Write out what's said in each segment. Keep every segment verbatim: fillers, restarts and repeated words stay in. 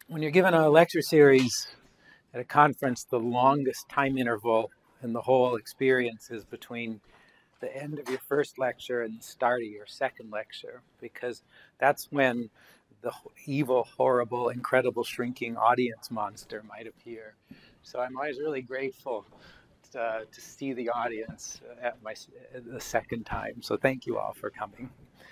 When you're given a lecture series at a conference, the longest time interval in the whole experience is between the end of your first lecture and the start of your second lecture, because that's when the evil, horrible, incredible shrinking audience monster might appear. So I'm always really grateful to, to see the audience at my the second time. So thank you all for coming.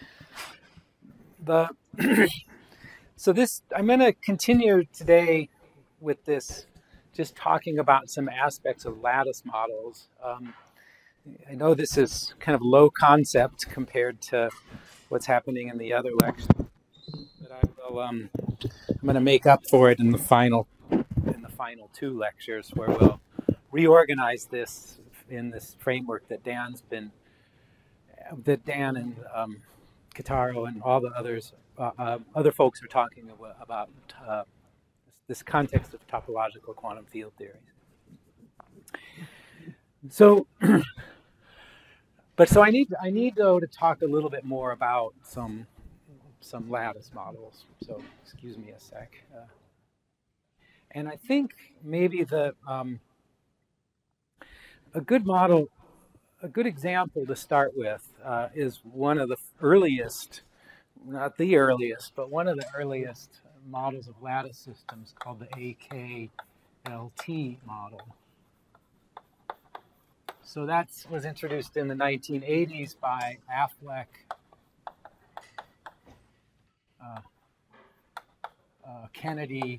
The so this I'm going to continue today with this, just talking about some aspects of lattice models. Um, I know this is kind of low concept compared to what's happening in the other lecture, but I will. Um, I'm going to make up for it in the final in the final two lectures, where we'll reorganize this in this framework that Dan's been that Dan and um, Kitaro and all the others uh, uh, other folks are talking about uh, this context of topological quantum field theories. So. But so I need I need though to talk a little bit more about some some lattice models. So excuse me a sec. Uh, and I think maybe the um, a good model, a good example to start with uh, is one of the earliest, not the earliest, but one of the earliest models of lattice systems called the A K L T model. So that was introduced in the nineteen eighties by Affleck, uh, uh, Kennedy.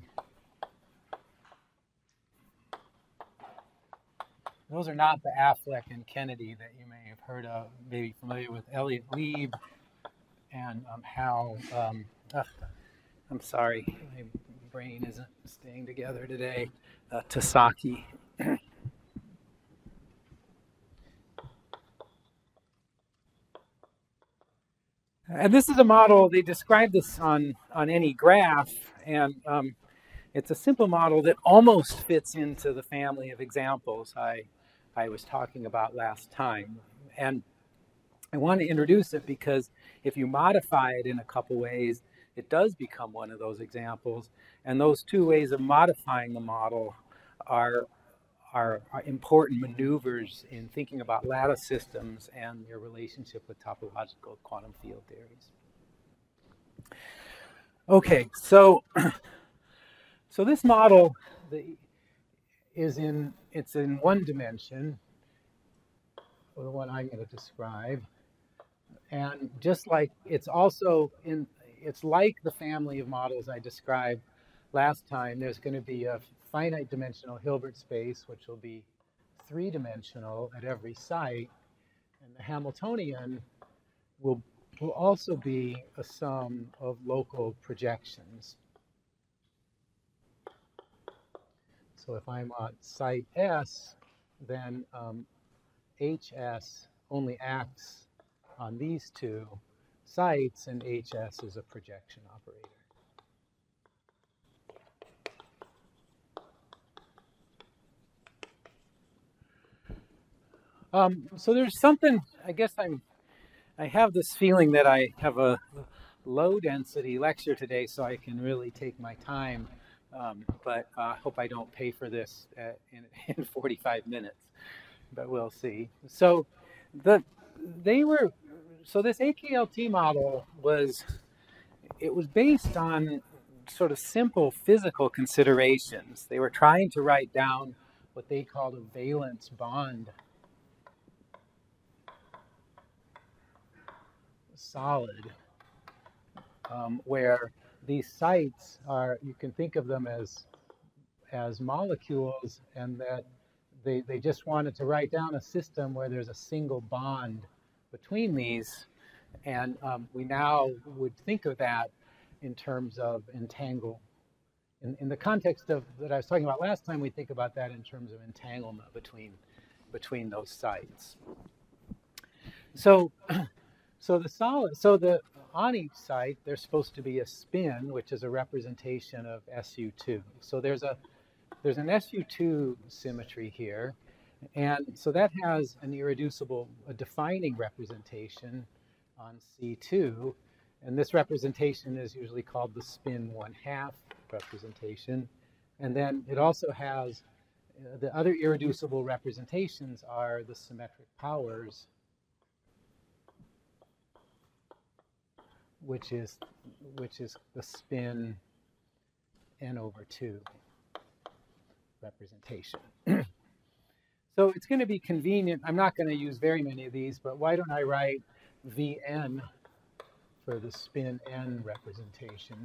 Those are not the Affleck and Kennedy that you may have heard of, maybe familiar with Elliott Lieb and um, how, um, ugh, I'm sorry, my brain isn't staying together today, uh, Tasaki. And this is a model, they describe this on, on any graph, and um, it's a simple model that almost fits into the family of examples I, I was talking about last time. And I want to introduce it because if you modify it in a couple ways, it does become one of those examples. And those two ways of modifying the model are Are, are important maneuvers in thinking about lattice systems and your relationship with topological quantum field theories. Okay, so so this model is in it's in one dimension, the one I'm going to describe, and just like it's also in it's like the family of models I described last time. There's going to be a finite dimensional Hilbert space, which will be three-dimensional at every site, and the Hamiltonian will, will also be a sum of local projections. So if I'm at site S, then um, H S only acts on these two sites, and H S is a projection operator. Um, so there's something, I guess I'm, I have this feeling that I have a low density lecture today, so I can really take my time, um, but I uh, hope I don't pay for this at, in, in forty-five minutes, but we'll see. So the, they were, so this A K L T model was, it was based on sort of simple physical considerations. They were trying to write down what they called a valence bond solid, um, where these sites are, you can think of them as as molecules, and that they, they just wanted to write down a system where there's a single bond between these. And um, we now would think of that in terms of entangle. In, in the context of that I was talking about last time, we think about that in terms of entanglement between, between those sites. So, so the solid, so the on each site, there's supposed to be a spin, which is a representation of S U two. So there's a there's an S U two symmetry here, and so that has an irreducible, a defining representation on C two, and this representation is usually called the spin one half representation. And then it also has, uh, the other irreducible representations are the symmetric powers, which is, which is the spin n over two representation. So it's going to be convenient. I'm not going to use very many of these, but why don't I write Vn for the spin n representation?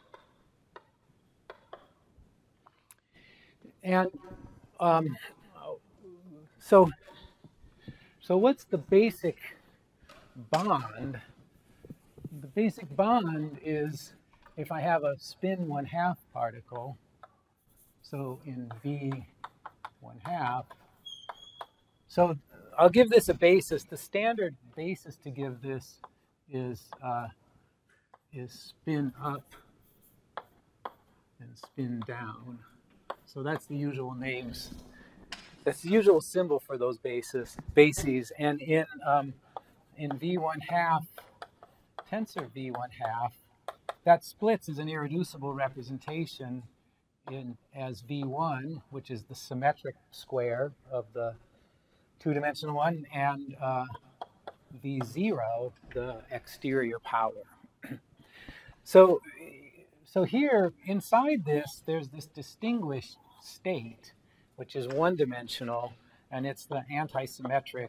And um, so, so what's the basic bond? The basic bond is if I have a spin one half particle, so in V one half, so I'll give this a basis. The standard basis to give this is, uh, is spin up and spin down. So that's the usual names. That's the usual symbol for those bases. bases. And in, um, in V one half, tensor V one half, that splits as an irreducible representation in as V one, which is the symmetric square of the two-dimensional one, and uh, V zero, the exterior power. so, so here, inside this, there's this distinguished state, which is one-dimensional, and it's the antisymmetric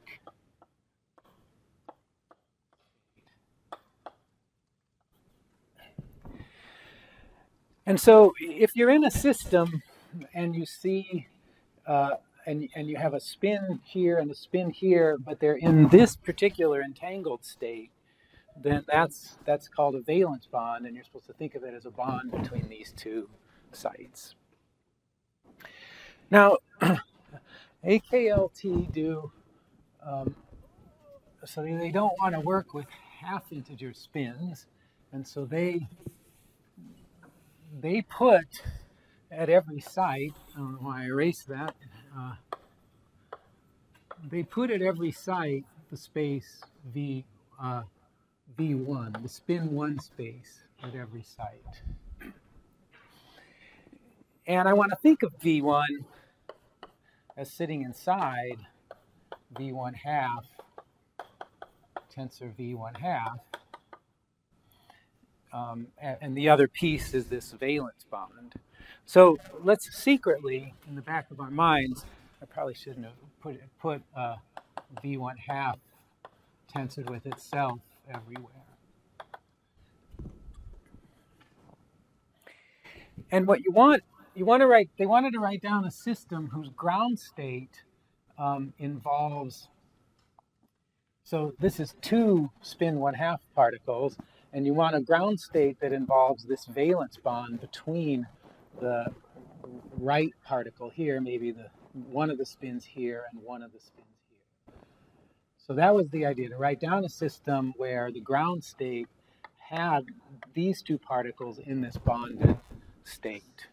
And so if you're in a system and you see, uh, and, and you have a spin here and a spin here, but they're in this particular entangled state, then that's, that's called a valence bond, and you're supposed to think of it as a bond between these two sites. Now, A K L T do, um, so they don't want to work with half integer spins, and so they They put at every site, I don't know why I erased that, uh, they put at every site the space V, uh, V one, the spin one space at every site. And I want to think of V one as sitting inside V one half, tensor V one half. Um, and, and the other piece is this valence bond. So let's secretly, in the back of our minds, I probably shouldn't have put, put uh, V one half tensored with itself everywhere. And what you want, you want to write, they wanted to write down a system whose ground state um, involves, so this is two spin one half particles, and you want a ground state that involves this valence bond between the right particle here, maybe the one of the spins here and one of the spins here. So that was the idea, to write down a system where the ground state had these two particles in this bonded state.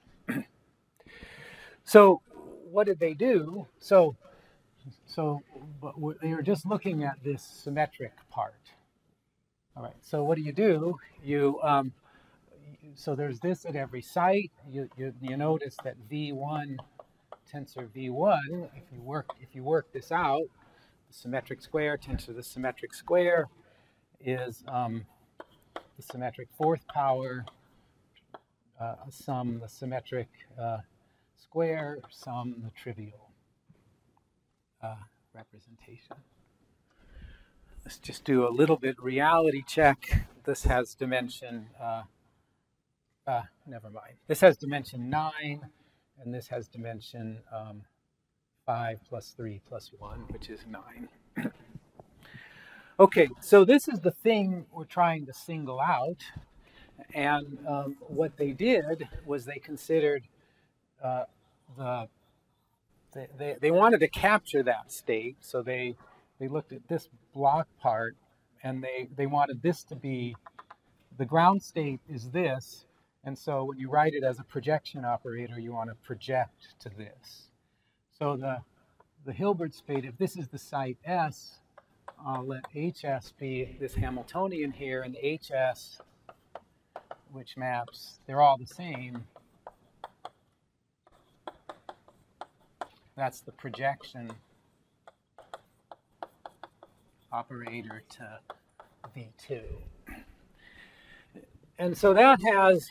So what did they do? So, so but they were just looking at this symmetric part. All right, so what do you do? You, um, so there's this at every site. You, you, you notice that V one, tensor V one, if you work, if you work this out, the symmetric square, tensor the symmetric square is um, the symmetric fourth power, uh, sum the symmetric uh, square, sum the trivial uh, representation. Let's just do a little bit reality check. This has dimension, uh, uh, never mind. This has dimension nine, and this has dimension um, five plus three plus one, which is nine. Okay, so this is the thing we're trying to single out. And um, what they did was they considered uh, the, they, they, they wanted to capture that state, so they They looked at this block part, and they, they wanted this to be, the ground state is this, and so when you write it as a projection operator, you want to project to this. So the, the Hilbert space, if this is the site S, I'll let H S be this Hamiltonian here, and H S, which maps, they're all the same, that's the projection operator to V two. And so that has,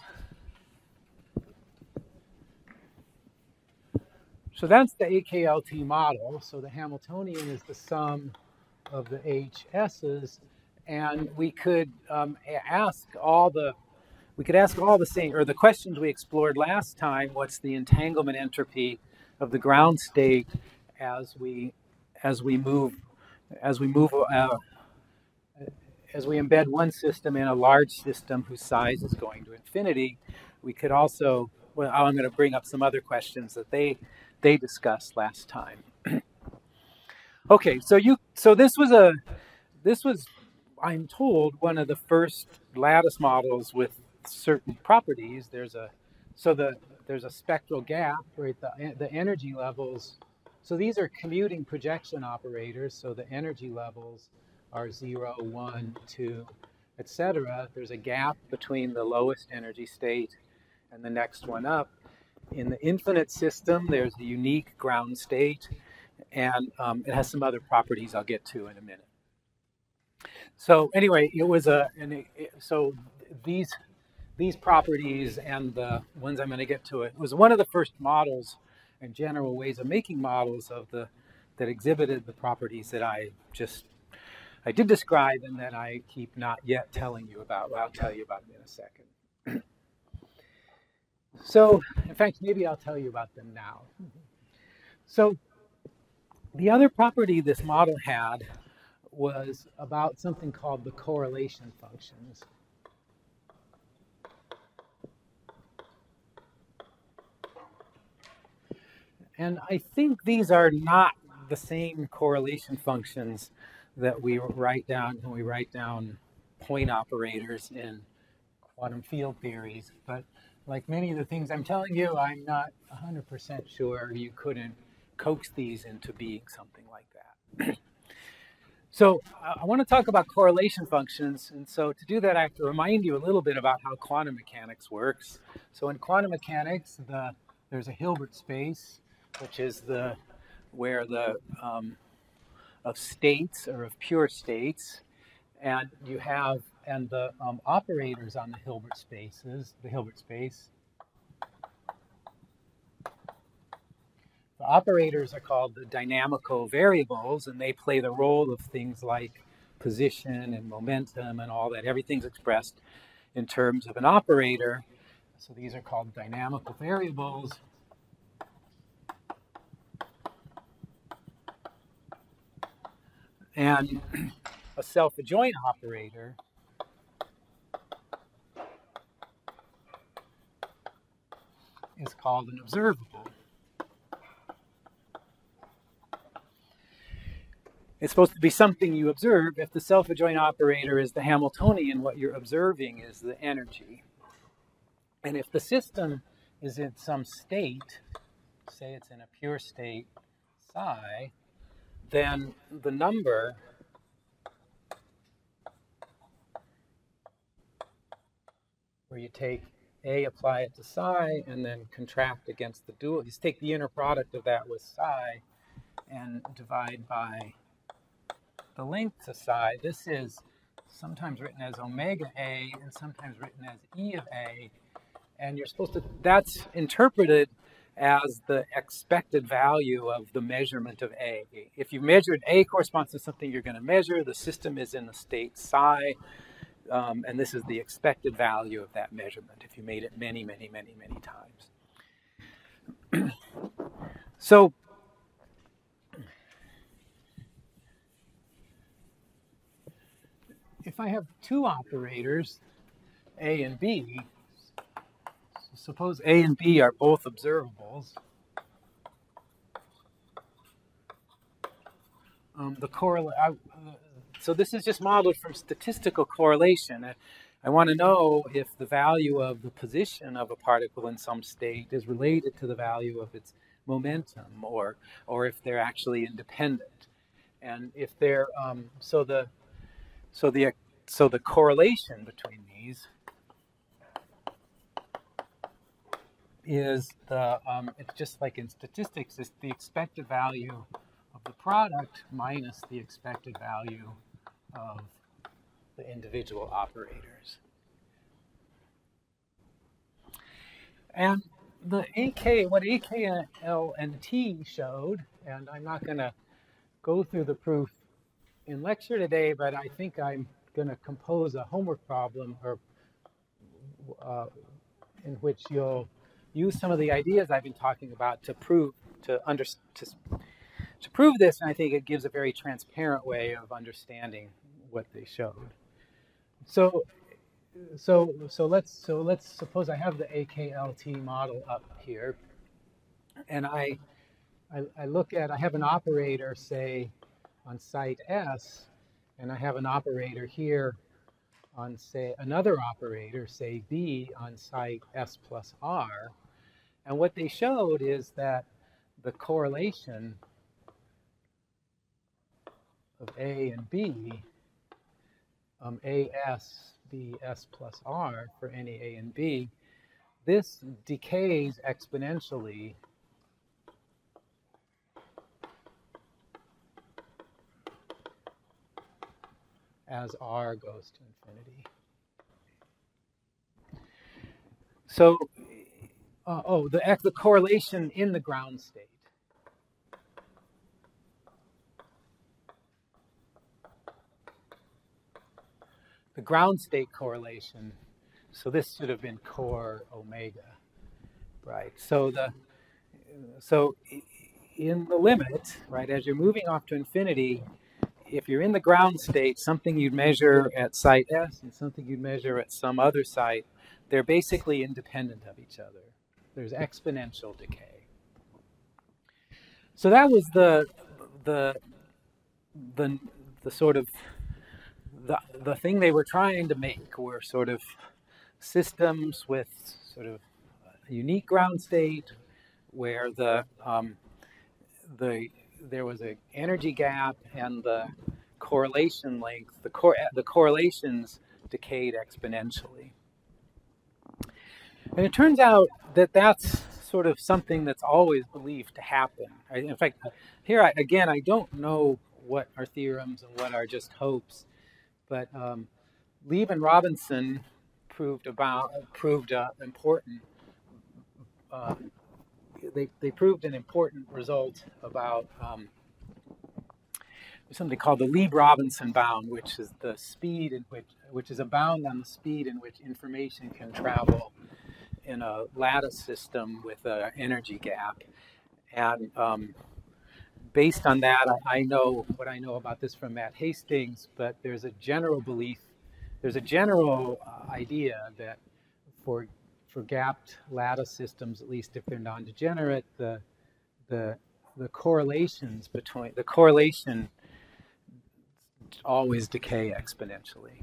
so that's the A K L T model. So the Hamiltonian is the sum of the H S's, and we could um, ask all the, we could ask all the same, or the questions we explored last time. What's the entanglement entropy of the ground state as we, as we move, as we move, uh, as we embed one system in a large system whose size is going to infinity? We could also, well, I'm going to bring up some other questions that they they discussed last time. Okay, so you, so this was a, this was, I'm told, one of the first lattice models with certain properties. There's a, so the there's a spectral gap, right? The the energy levels. So these are commuting projection operators. So the energy levels are zero, one, two, et cetera. There's a gap between the lowest energy state and the next one up. In the infinite system, there's the unique ground state, and um, it has some other properties I'll get to in a minute. So anyway, it was a, and it, it, so these these properties and the ones I'm going to get to, it was one of the first models and general ways of making models of the that exhibited the properties that I just I did describe and that I keep not yet telling you about. Well, I'll tell you about them in a second. So, in fact, maybe I'll tell you about them now. So, the other property this model had was about something called the correlation functions. And I think these are not the same correlation functions that we write down when we write down point operators in quantum field theories. But like many of the things I'm telling you, I'm not one hundred percent sure you couldn't coax these into being something like that. So uh, I want to talk about correlation functions. And so to do that, I have to remind you a little bit about how quantum mechanics works. So in quantum mechanics, the, there's a Hilbert space, which is the where the um, of states or of pure states, and you have and the um, operators on the Hilbert spaces, the Hilbert space. The operators are called the dynamical variables, and they play the role of things like position and momentum and all that. Everything's expressed in terms of an operator. So these are called dynamical variables. And a self-adjoint operator is called an observable. It's supposed to be something you observe. If the self-adjoint operator is the Hamiltonian, what you're observing is the energy. And if the system is in some state, say it's in a pure state psi, then the number where you take A, apply it to psi, and then contract against the dual. You take the inner product of that with psi and divide by the length to psi. This is sometimes written as omega A and sometimes written as E of A. And you're supposed to, that's interpreted as the expected value of the measurement of A. If you measured A corresponds to something you're going to measure, the system is in the state psi, um, and this is the expected value of that measurement if you made it many, many, many, many times. So, if I have two operators, A and B, suppose A and B are both observables. Um, the correlate. Uh, so this is just modeled from statistical correlation. I, I want to know if the value of the position of a particle in some state is related to the value of its momentum, or or if they're actually independent. And if they're um, so the so the so the correlation between these is the, um, it's just like in statistics, it's the expected value of the product minus the expected value of the individual operators. And the A K, what A K L and T showed, and I'm not going to go through the proof in lecture today, but I think I'm going to compose a homework problem or uh, in which you'll use some of the ideas I've been talking about to prove to under to, to prove this, and I think it gives a very transparent way of understanding what they showed. So, so, so let's so let's suppose I have the A K L T model up here, and I, I I look at I have an operator, say, on site S, and I have an operator here on, say, another operator, say B, on site S plus R. And what they showed is that the correlation of A and B, um, A S, B, S plus R for any A and B, this decays exponentially as R goes to infinity. So, uh, oh, the, the correlation in the ground state. The ground state correlation, so this should have been core omega, right? So the, so in the limit, right, as you're moving off to infinity, if you're in the ground state, something you'd measure at site S and something you'd measure at some other site, they're basically independent of each other. There's exponential decay. So that was the the the the sort of the the thing they were trying to make were sort of systems with sort of a unique ground state where the um, the there was an energy gap and the correlation length, the, cor the correlations decayed exponentially. And it turns out that that's sort of something that's always believed to happen. Right? In fact, here, I, again, I don't know what are theorems and what are just hopes, but um, Lieb and Robinson proved about, proved uh, important uh, They, they proved an important result about um, something called the Lieb-Robinson bound, which is the speed in which, which is a bound on the speed in which information can travel in a lattice system with an energy gap. And um, based on that, I, I know what I know about this from Matt Hastings, but there's a general belief, there's a general uh, idea that for for gapped lattice systems, at least if they're non-degenerate, the the the correlations between the correlation always decay exponentially.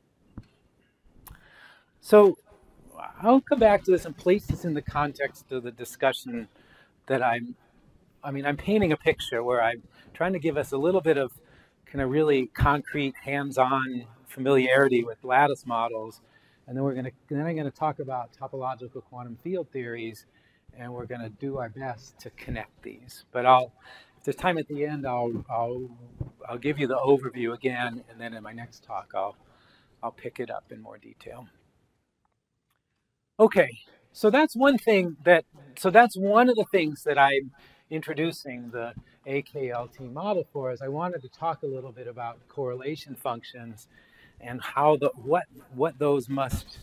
So I'll come back to this and place this in the context of the discussion that I'm. I mean, I'm painting a picture where I'm trying to give us a little bit of kind of really concrete, hands-on familiarity with lattice models. And then we're going to then I'm going to talk about topological quantum field theories, and we're going to do our best to connect these. But I'll, if there's time at the end, I'll I'll I'll give you the overview again, and then in my next talk, I'll I'll pick it up in more detail. Okay, so that's one thing that so that's one of the things that I'm introducing the A K L T model for. Is I wanted to talk a little bit about correlation functions and how the what what those must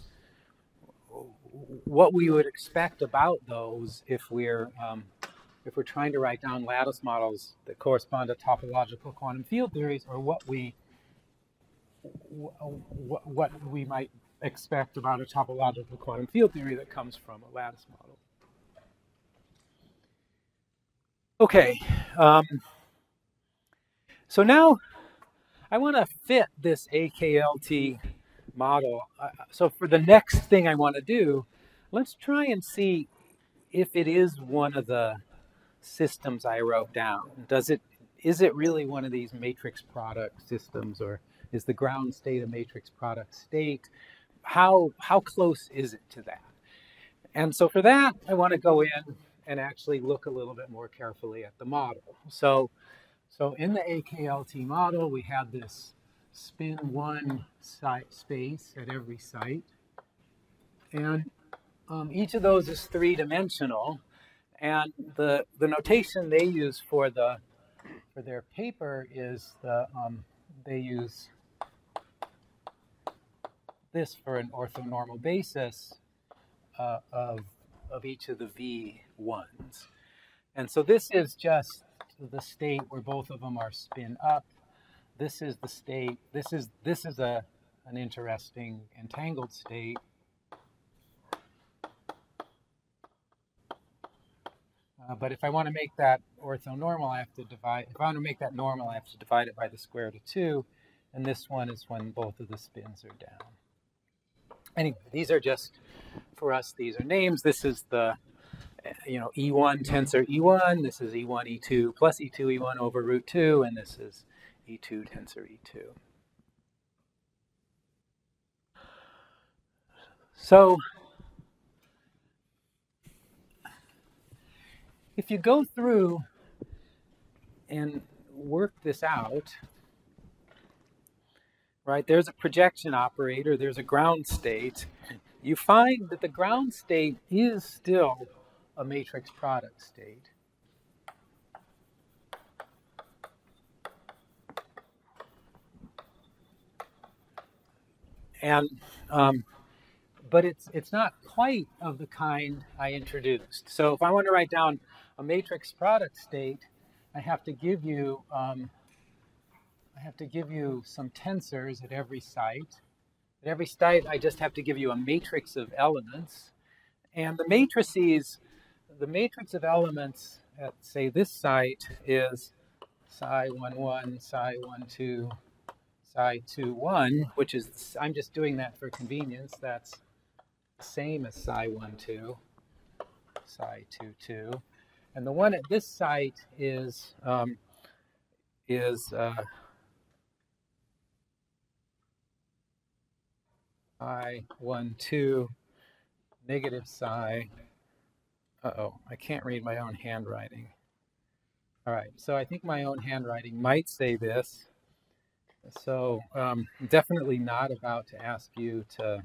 what we would expect about those if we're um, if we're trying to write down lattice models that correspond to topological quantum field theories, or what we what, what we might expect about a topological quantum field theory that comes from a lattice model. Okay, um, so now I want to fit this A K L T model. Uh, so for the next thing I want to do, let's try and see if it is one of the systems I wrote down. Does it, is it really one of these matrix product systems, or is the ground state a matrix product state? How, how close is it to that? And so for that, I want to go in and actually look a little bit more carefully at the model. So, so in the A K L T model, we have this spin one site space at every site. And um, each of those is three-dimensional. And the, the notation they use for, the, for their paper is the, um, they use this for an orthonormal basis uh, of, of each of the V ones. And so this is just the state where both of them are spin up. This is the state, this is, this is a, an interesting entangled state. Uh, but if I want to make that orthonormal, I have to divide, if I want to make that normal, I have to divide it by the square root of two. And this one is when both of the spins are down. Anyway, these are just, for us, these are names. This is the, you know, E one tensor E one. This is E one E two plus E two E one over root two. And this is E two tensor E two. So if you go through and work this out, right, there's a projection operator, there's a ground state. You find that the ground state is still a matrix product state. And, um, but it's, it's not quite of the kind I introduced. So if I want to write down a matrix product state, I have to give you, um, I have to give you some tensors at every site. At every site, I just have to give you a matrix of elements. And the matrices, the matrix of elements at, say, this site is psi one one, psi one two, psi two one, which is, I'm just doing that for convenience. That's the same as psi one two, psi two two. And the one at this site is, um, is uh, psi one two, negative psi. Uh-oh, I can't read my own handwriting. All right, so I think my own handwriting might say this. So um, I'm definitely not about to ask you to,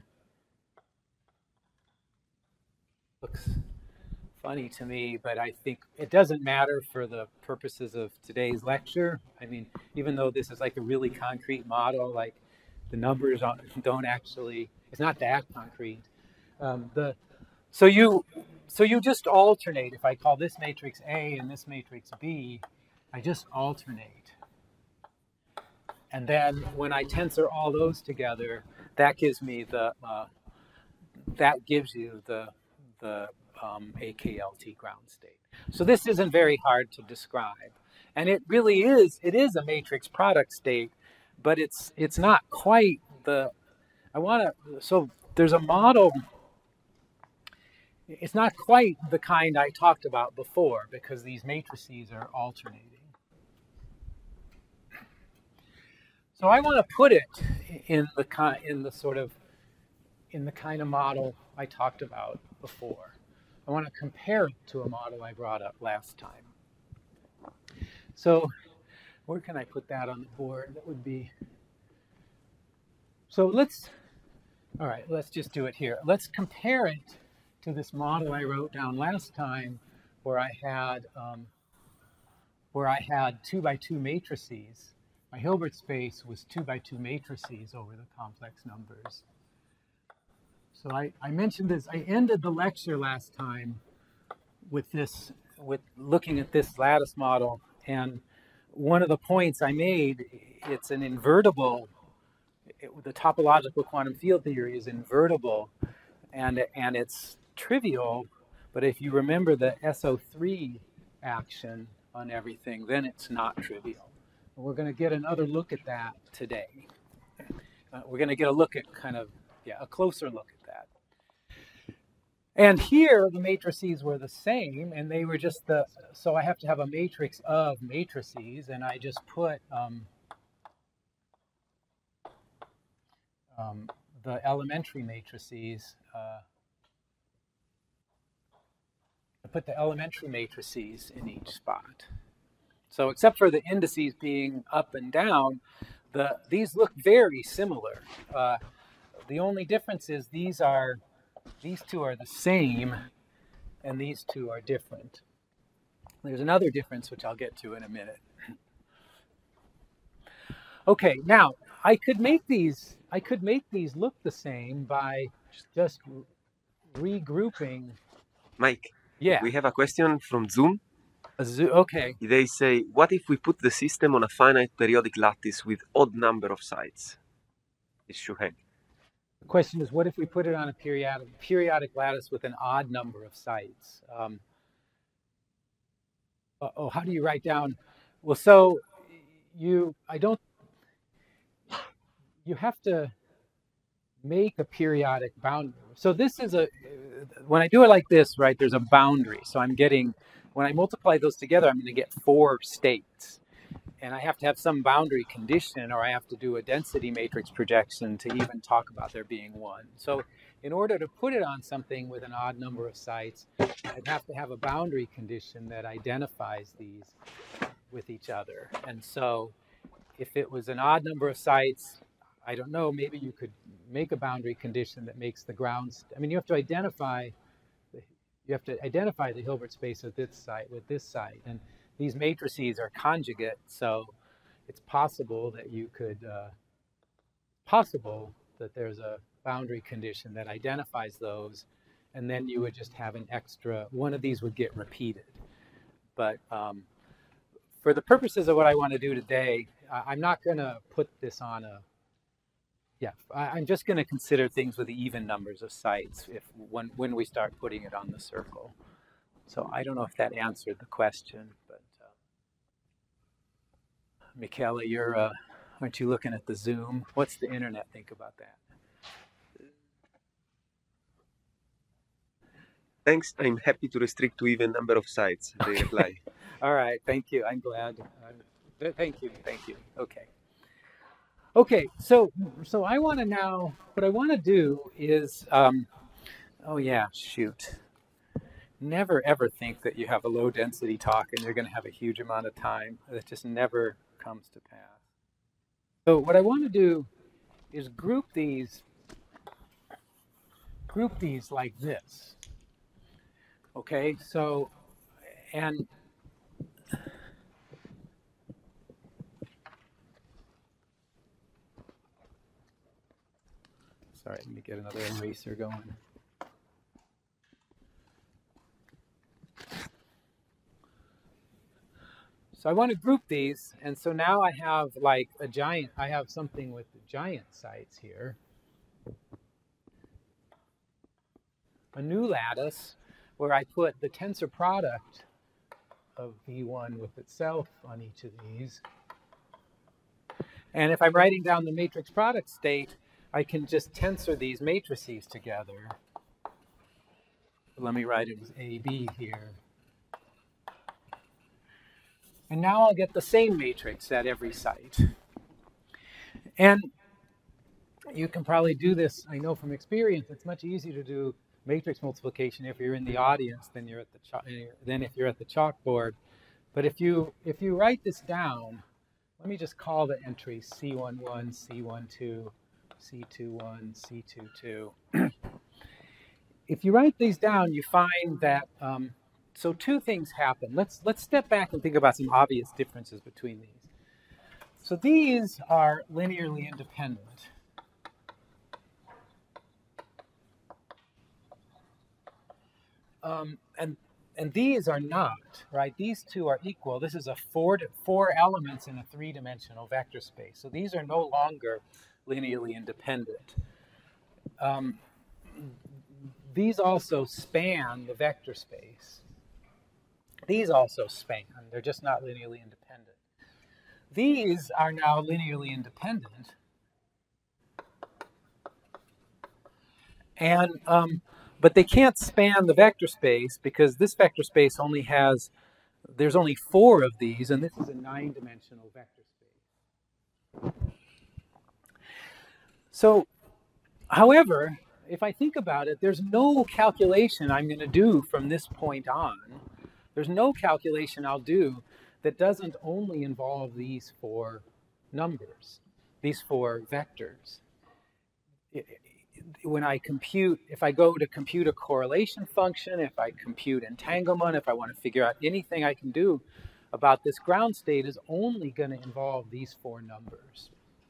looks funny to me, but I think it doesn't matter for the purposes of today's lecture. I mean, even though this is like a really concrete model, like the numbers don't actually, it's not that concrete. Um, the, so you, so you just alternate. If I call this matrix A and this matrix B, I just alternate. And then when I tensor all those together, that gives me the, uh, that gives you the, the um, A K L T ground state. So this isn't very hard to describe. And it really is, it is a matrix product state, but it's, it's not quite the, I want to, so there's a model, it's not quite the kind I talked about before because these matrices are alternating. So I want to put it in the kind, in the sort of, in the kind of model I talked about before. I want to compare it to a model I brought up last time. So where can I put that on the board? That would be, so let's, all right, let's just do it here. Let's compare it to this model I wrote down last time where I had, um, where I had two by two matrices. My Hilbert space was two by two matrices over the complex numbers. So I, I mentioned this, I ended the lecture last time with this, with looking at this lattice model. And one of the points I made, it's an invertible, it, the topological quantum field theory is invertible and, and it's trivial. But if you remember the S O three action on everything, then it's not trivial. And we're going to get another look at that today. Uh, we're going to get a look at kind of, yeah, a closer look at that. And here the matrices were the same, and they were just the, so I have to have a matrix of matrices, and I just put um, um, the elementary matrices uh, put the elementary matrices in each spot. So except for the indices being up and down, the these look very similar. Uh, the only difference is these are these two are the same, and these two are different. There's another difference which I'll get to in a minute. Okay, now I could make these I could make these look the same by just regrouping. Mike, Yeah. We have a question from Zoom. A zoo, okay. They say, what if we put the system on a finite periodic lattice with odd number of sites? It should hang. The question is, what if we put it on a periodic periodic lattice with an odd number of sites? Um, oh, how do you write down? Well, so you, I don't, you have to make a periodic boundary. So this is a, when I do it like this, right, there's a boundary. So I'm getting, when I multiply those together, I'm going to get four states. And I have to have some boundary condition, or I have to do a density matrix projection to even talk about there being one. So in order to put it on something with an odd number of sites, I'd have to have a boundary condition that identifies these with each other. And so if it was an odd number of sites, I don't know, maybe you could make a boundary condition that makes the grounds. I mean, you have to identify, the, you have to identify the Hilbert space with this site, with this site. And these matrices are conjugate, so it's possible that you could, uh, possible that there's a boundary condition that identifies those, and then you would just have an extra, one of these would get repeated. But um, for the purposes of what I want to do today, I'm not going to put this on a, yeah, I'm just going to consider things with even numbers of sites if when, when we start putting it on the circle. So I don't know if that answered the question, but uh, Michaela, you're, uh, aren't you looking at the Zoom? What's the internet think about that? Thanks, I'm happy to restrict to even number of sites, they Okay. reply. All right, thank you, I'm glad. Uh, thank you, thank you, okay. Okay, so so I want to now, what I want to do is, um, oh yeah, shoot. Never ever think that you have a low density talk and you're going to have a huge amount of time. That just never comes to pass. So what I want to do is group these, group these like this. Okay, so, and sorry, let me get another eraser going. So I want to group these, and so now I have like a giant, I have something with giant sites here. A new lattice where I put the tensor product of V one with itself on each of these. And if I'm writing down the matrix product state, I can just tensor these matrices together. Let me write it as A B here. And now I'll get the same matrix at every site. And you can probably do this, I know from experience, it's much easier to do matrix multiplication if you're in the audience than you're at the than if you're at the chalkboard. But if you if you write this down, let me just call the entries C one one, C one two, C two one, C two two. If you write these down, you find that um, so two things happen. Let's let's step back and think about some obvious differences between these. So these are linearly independent. Um, and and these are not, right? These two are equal. This is a four four elements in a three-dimensional vector space. So these are no longer linearly independent. Um, these also span the vector space. These also span. They're just not linearly independent. These are now linearly independent. And um, but they can't span the vector space because this vector space only has, there's only four of these, and this is a nine-dimensional vector space. So, however, if I think about it, there's no calculation I'm going to do from this point on. There's no calculation I'll do that doesn't only involve these four numbers, these four vectors. When I compute, if I go to compute a correlation function, if I compute entanglement, if I want to figure out anything I can do about this ground state, is only going to involve these four numbers.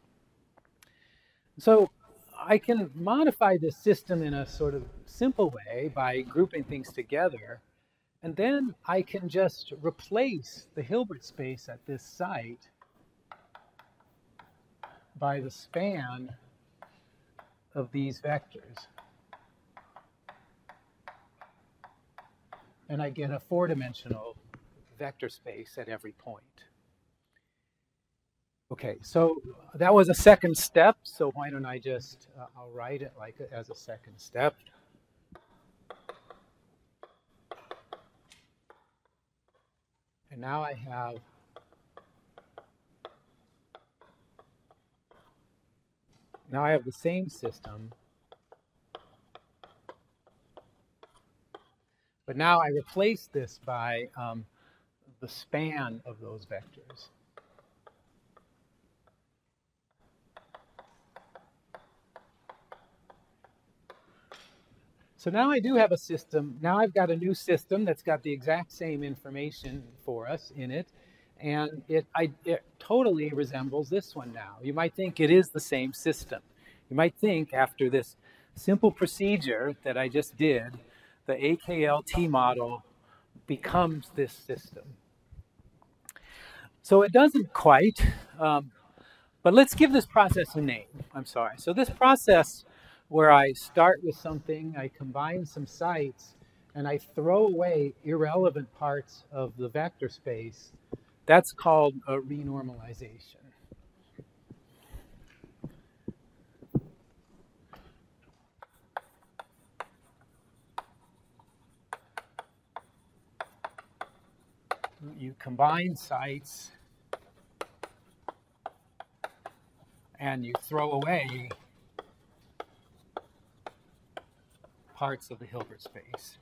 So I can modify this system in a sort of simple way by grouping things together, and then I can just replace the Hilbert space at this site by the span of these vectors. And I get a four-dimensional vector space at every point. Okay, so that was a second step, so why don't I just, uh, I'll write it like as a second step. And now I have now I have the same system, but now I replace this by um, the span of those vectors. So now I do have a system. Now I've got a new system that's got the exact same information for us in it. And it, I, it totally resembles this one now. You might think it is the same system. You might think after this simple procedure that I just did, the A K L T model becomes this system. So it doesn't quite, um, but let's give this process a name. I'm sorry. So this process where I start with something, I combine some sites, and I throw away irrelevant parts of the vector space, that's called a renormalization. You combine sites, and you throw away parts of the Hilbert space.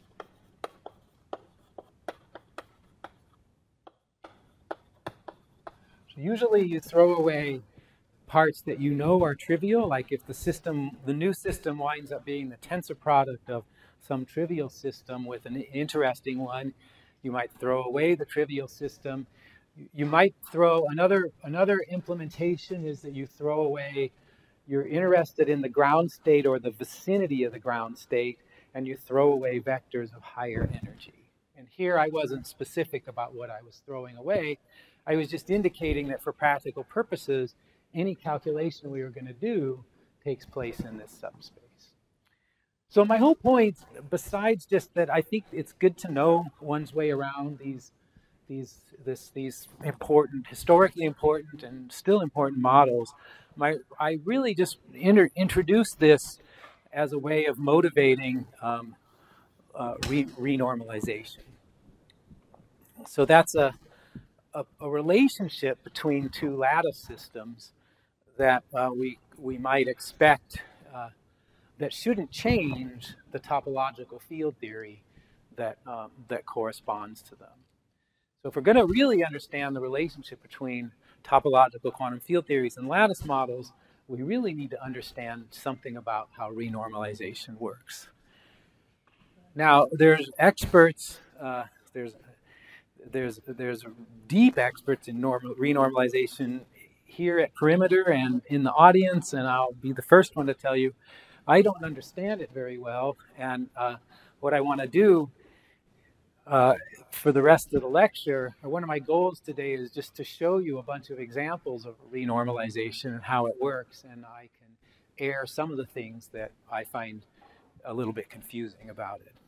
So usually you throw away parts that you know are trivial, like if the system, the new system winds up being the tensor product of some trivial system with an interesting one, you might throw away the trivial system. You might throw another, another implementation is that you throw away, you're interested in the ground state or the vicinity of the ground state, and you throw away vectors of higher energy. And here I wasn't specific about what I was throwing away. I was just indicating that for practical purposes, any calculation we were going to do takes place in this subspace. So my whole point, besides just that I think it's good to know one's way around these, these, this, these important, historically important and still important models, my, I really just inter introduced this as a way of motivating um, uh, re renormalization. So that's a, a, a relationship between two lattice systems that uh, we, we might expect uh, that shouldn't change the topological field theory that, um, that corresponds to them. So if we're going to really understand the relationship between topological quantum field theories and lattice models, we really need to understand something about how renormalization works. Now, there's experts, uh, there's, there's, there's deep experts in normal, renormalization here at Perimeter and in the audience, and I'll be the first one to tell you, I don't understand it very well, and uh, what I want to do uh, for the rest of the lecture, or one of my goals today is just to show you a bunch of examples of renormalization and how it works, and I can air some of the things that I find a little bit confusing about it.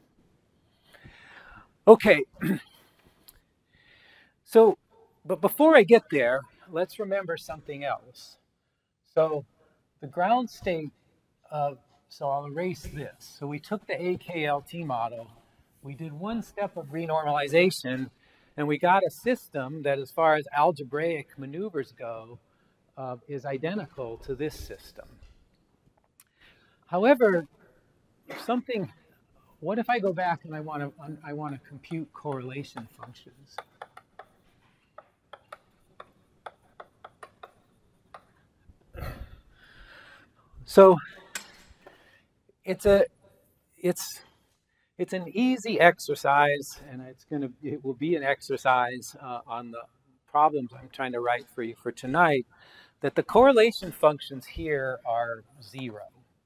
Okay, so, but before I get there, let's remember something else. So the ground state of, so I'll erase this. So we took the A K L T model, we did one step of renormalization, and we got a system that, as far as algebraic maneuvers go, uh, is identical to this system. However, if something, what if I go back and I want to I want to compute correlation functions? So it's a it's it's an easy exercise, and it's gonna it will be an exercise uh, on the problems I'm trying to write for you for tonight. That the correlation functions here are zero.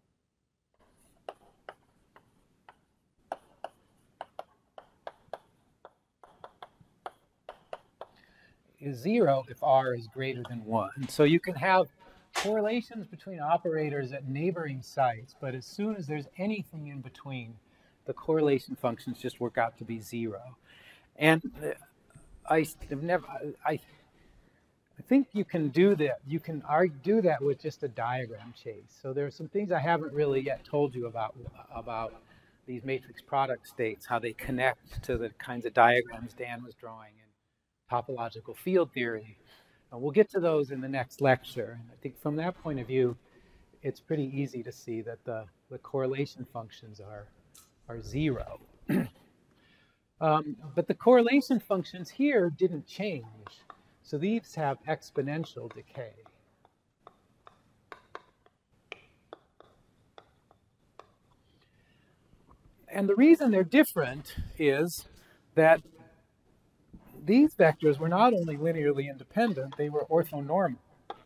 Is zero if r is greater than one. So you can have correlations between operators at neighboring sites, but as soon as there's anything in between, the correlation functions just work out to be zero. And I have never, I, I think you can do that. You can do that with just a diagram chase. So there are some things I haven't really yet told you about about these matrix product states, how they connect to the kinds of diagrams Dan was drawing in topological field theory. Uh, we'll get to those in the next lecture. And I think from that point of view, it's pretty easy to see that the, the correlation functions are, are zero. um, but the correlation functions here didn't change. So these have exponential decay. And the reason they're different is that these vectors were not only linearly independent, they were orthonormal.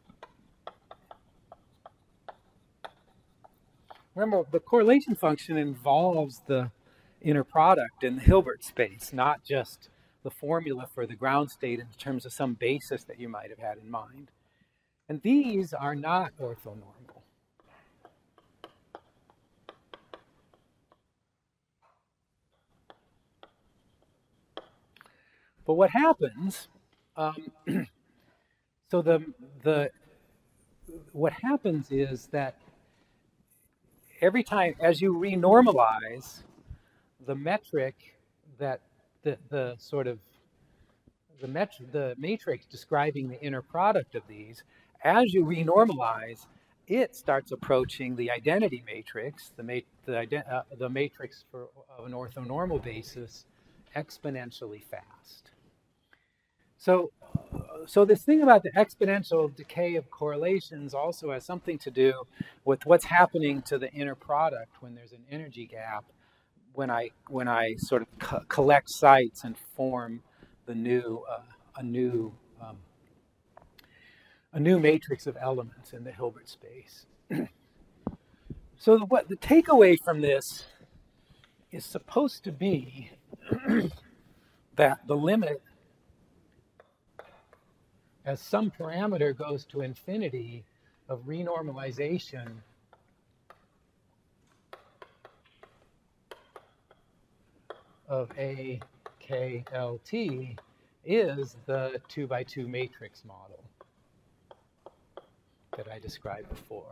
Remember, the correlation function involves the inner product in the Hilbert space, not just the formula for the ground state in terms of some basis that you might have had in mind. And these are not orthonormal. But what happens, um, so the, the, what happens is that every time, as you renormalize, the metric that the, the sort of, the, met, the matrix describing the inner product of these, as you renormalize, it starts approaching the identity matrix, the, ma the, uh, the matrix for of an orthonormal basis, exponentially fast. So, so this thing about the exponential decay of correlations also has something to do with what's happening to the inner product when there's an energy gap, when I when I sort of co collect sites and form the new uh, a new um, a new matrix of elements in the Hilbert space. So the, what the takeaway from this is supposed to be that the limit as some parameter goes to infinity of renormalization of A K L T is the two by two matrix model that I described before.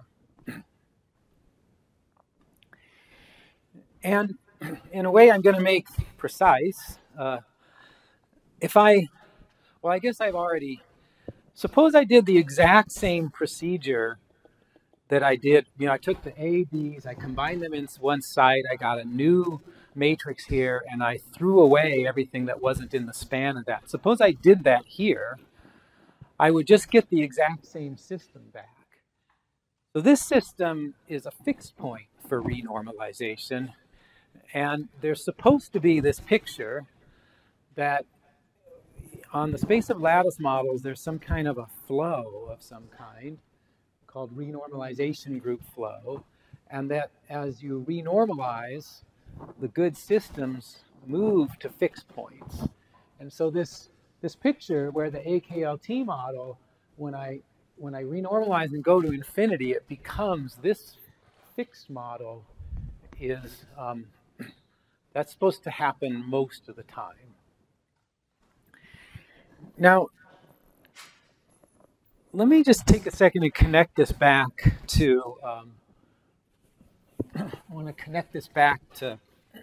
And in a way I'm going to make precise. Uh, if I, well, I guess I've already, suppose I did the exact same procedure that I did. You know, I took the A, B's, I combined them in one site, I got a new matrix here, and I threw away everything that wasn't in the span of that. Suppose I did that here, I would just get the exact same system back. So this system is a fixed point for renormalization, and there's supposed to be this picture that on the space of lattice models, there's some kind of a flow of some kind called renormalization group flow, and that as you renormalize, the good systems move to fixed points. And so this, this picture where the A K L T model, when I, when I renormalize and go to infinity, it becomes this fixed model is, um, that's supposed to happen most of the time. Now, let me just take a second and connect this back to, um, I want to connect this back to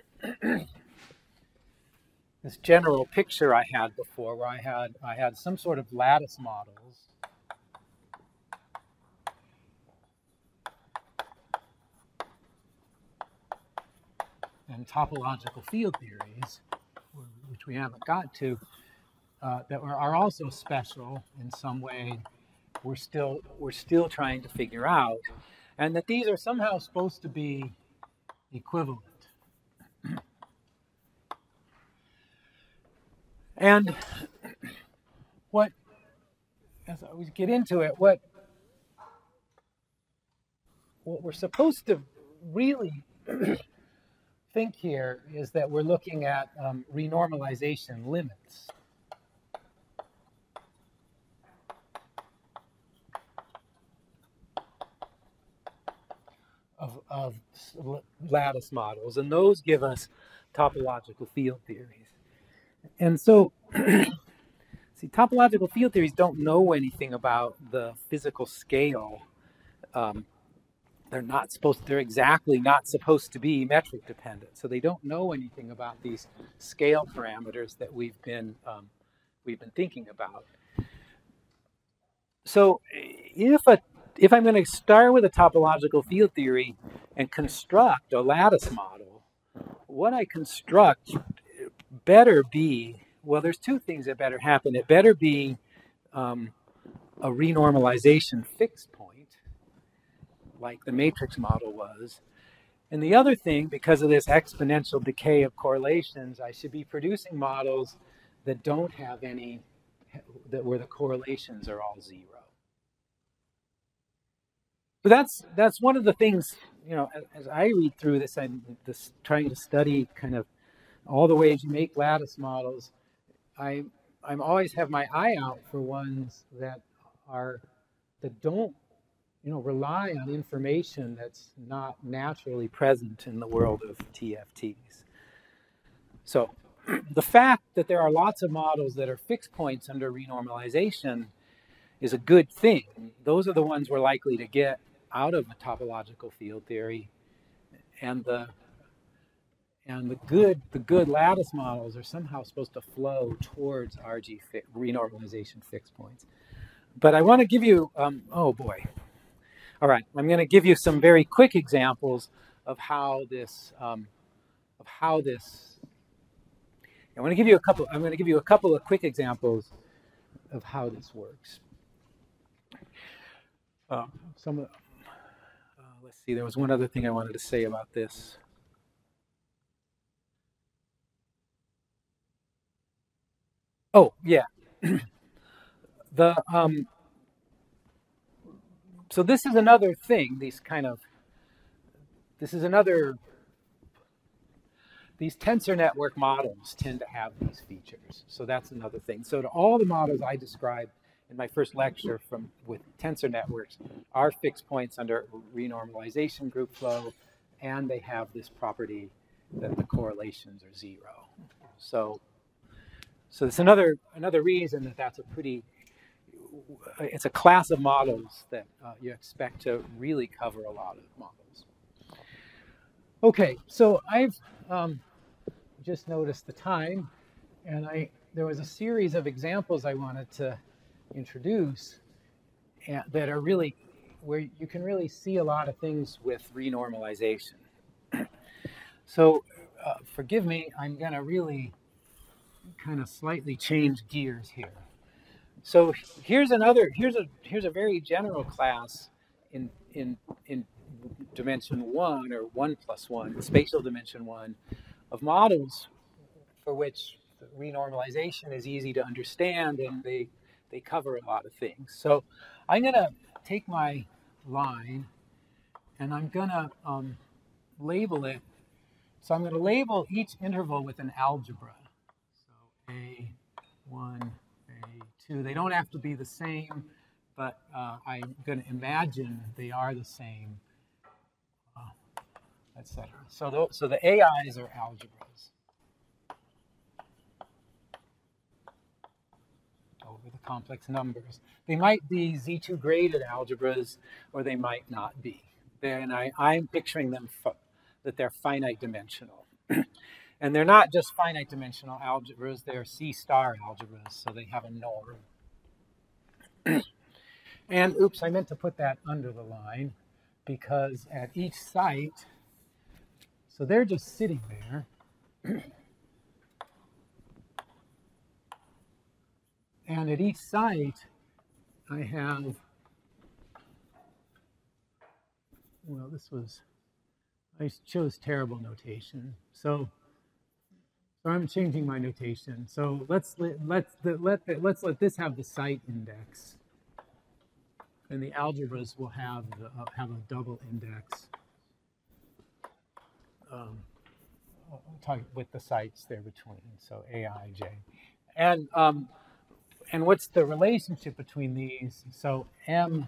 this general picture I had before, where I had, I had some sort of lattice models. and topological field theories, which we haven't got to, uh, that are also special in some way. We're still we're still trying to figure out, and that these are somehow supposed to be equivalent. And what, as we get into it, what what we're supposed to really think here is that we're looking at um, renormalization limits. Of, of lattice models, and those give us topological field theories. And so, see, topological field theories don't know anything about the physical scale. Um, they're not supposed, they're exactly not supposed to be metric dependent. So they don't know anything about these scale parameters that we've been, um, we've been thinking about. So if a If I'm going to start with a topological field theory and construct a lattice model, what I construct better be, well, there's two things that better happen. It better be um, a renormalization fixed point, like the matrix model was. And the other thing, because of this exponential decay of correlations, I should be producing models that don't have any, that where the correlations are all zero. But that's that's one of the things, you know, as, as I read through this, I'm just trying to study kind of all the ways you make lattice models. I I'm always have my eye out for ones that are that don't, you know, rely on information that's not naturally present in the world of T F Ts. So the fact that there are lots of models that are fixed points under renormalization is a good thing. Those are the ones we're likely to get out of a topological field theory, and the and the good the good lattice models are somehow supposed to flow towards R G fi renormalization fixed points. But I want to give you um, oh boy, all right. I'm going to give you some very quick examples of how this um, of how this. I want to give you a couple. I'm going to give you a couple of quick examples of how this works. Uh, some of Let's see, there was one other thing I wanted to say about this. Oh, yeah. the um, So this is another thing, these kind of, this is another, these tensor network models tend to have these features. So that's another thing. So to all the models I described in my first lecture from with tensor networks are fixed points under renormalization group flow, and they have this property that the correlations are zero. So, so it's another another reason that that's a pretty it's a class of models that uh, you expect to really cover a lot of models. Okay, so I've um, just noticed the time, and I there was a series of examples I wanted to introduce that are really where you can really see a lot of things with renormalization. So uh, forgive me, I'm going to really kind of slightly change gears here. So here's another here's a here's a very general class in in in dimension one or one plus one, spatial dimension one, of models for which renormalization is easy to understand, and they they cover a lot of things. So I'm going to take my line and I'm going to um, label it. So I'm going to label each interval with an algebra. So A one, A two. They don't have to be the same, but uh, I'm going to imagine they are the same, uh, et cetera. So the, so the A Is are algebras over the complex numbers. They might be Z two graded algebras, or they might not be. And I, I'm picturing them that they're finite dimensional. And they're not just finite dimensional algebras, they're C star algebras, so they have a norm. And oops, I meant to put that under the line, because at each site, So they're just sitting there. And at each site, I have, well, this was, I chose terrible notation. So, so I'm changing my notation. So let's let, let's let let's let this have the site index, and the algebras will have the, uh, have a double index. Um, I'll talk with the sites there between. So A I J, and um, and what's the relationship between these? So M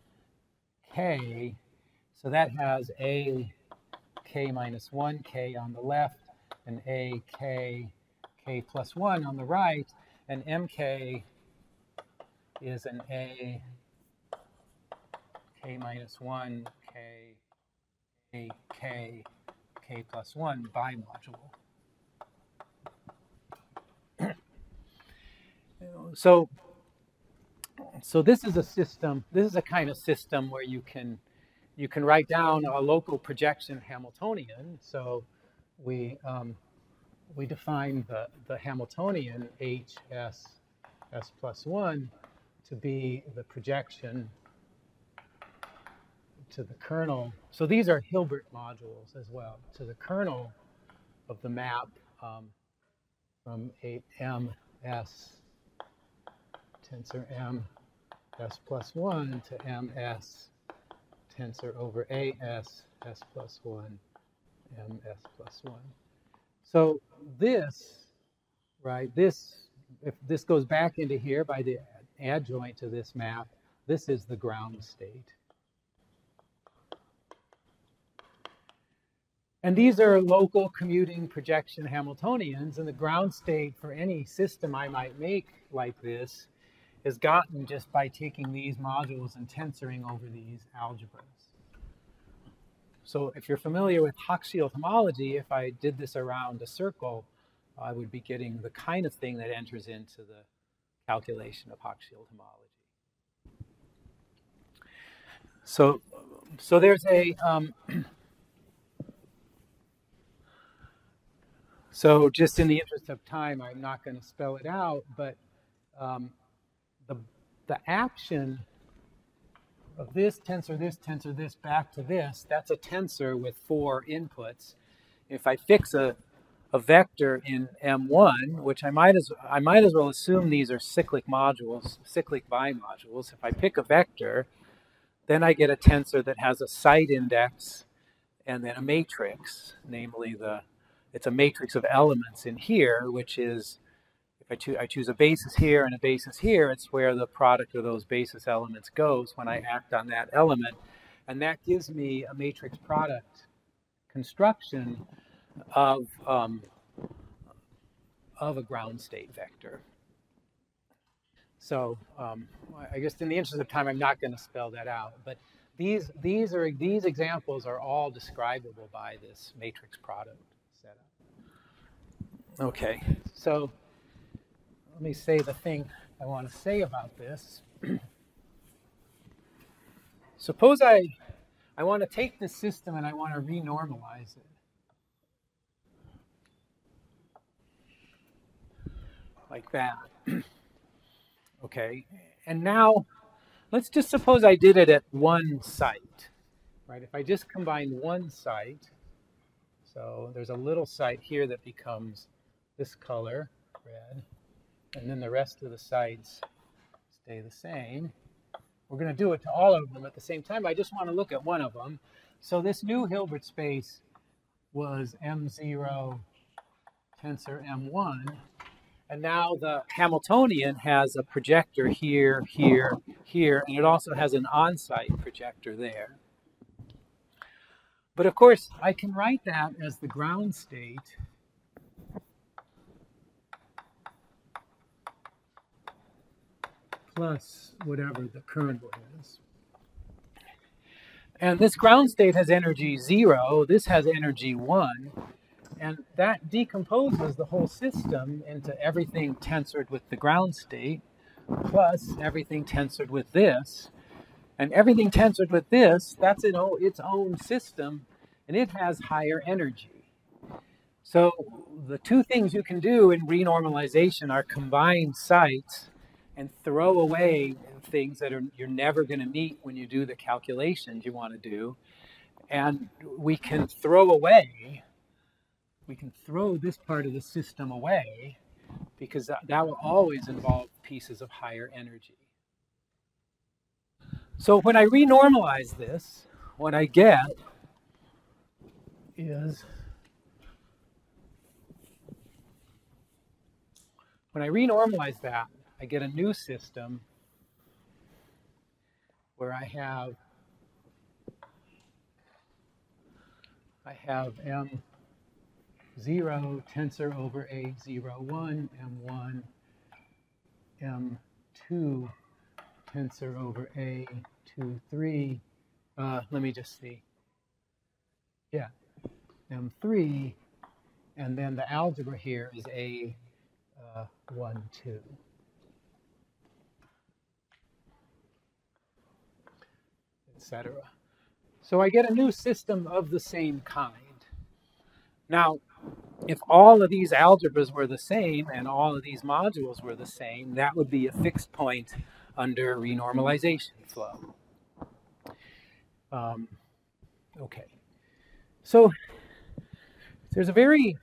K, so that has A K minus one, K on the left, and A K, K plus one on the right, and M K is an A, K minus one, K, A, K, K plus one bimodule. So, so this is a system, this is a kind of system where you can, you can write down a local projection Hamiltonian. So we, um, we define the, the Hamiltonian H S, S plus one to be the projection to the kernel. So these are Hilbert modules as well, to the kernel of the map um, from a M S tensor M S plus one to M S tensor over A S S plus one M S plus one. So this, right, this, if this goes back into here by the adjoint to this map, this is the ground state. And these are local commuting projection Hamiltonians, and the ground state for any system I might make like this is gotten just by taking these modules and tensoring over these algebras. So if you're familiar with Hochschild homology, if I did this around a circle, I would be getting the kind of thing that enters into the calculation of Hochschild homology. So, so there's a, um, so just in the interest of time, I'm not going to spell it out, but um, the, the action of this tensor, this tensor, this back to this, that's a tensor with four inputs. If I fix a, a vector in M one, which I might, as, I might as well assume these are cyclic modules, cyclic bimodules. If I pick a vector, then I get a tensor that has a site index and then a matrix, namely the, it's a matrix of elements in here, which is, if I, choo I choose a basis here and a basis here, it's where the product of those basis elements goes when I act on that element. And that gives me a matrix product construction of, um, of a ground state vector. So um, I guess in the interest of time, I'm not going to spell that out. But these, these, are, these examples are all describable by this matrix product setup. Okay, so let me say the thing I want to say about this. Suppose I, I want to take this system and I want to renormalize it. Like that. Okay, and now let's just suppose I did it at one site, right? If I just combine one site, so there's a little site here that becomes this color, red, and then the rest of the sites stay the same. We're going to do it to all of them at the same time. I just want to look at one of them. So this new Hilbert space was M zero tensor M one. And now the Hamiltonian has a projector here, here, here, and it also has an on-site projector there. But of course, I can write that as the ground state plus whatever the kernel is. And this ground state has energy zero, this has energy one. And that decomposes the whole system into everything tensored with the ground state plus everything tensored with this. And everything tensored with this, that's in its own system. and it has higher energy. So the two things you can do in renormalization are combine sites and throw away things that are, you're never going to meet when you do the calculations you want to do. And we can throw away, we can throw this part of the system away because that, that will always involve pieces of higher energy. So when I renormalize this, what I get is, when I renormalize that, I get a new system where I have I have M zero tensor over A zero one, M one, M two tensor over A two three. Uh, let me just see. Yeah, M three, and then the algebra here is A uh, one two. Etc. So I get a new system of the same kind. Now, if all of these algebras were the same and all of these modules were the same, that would be a fixed point under renormalization flow. Um, okay. So there's a very,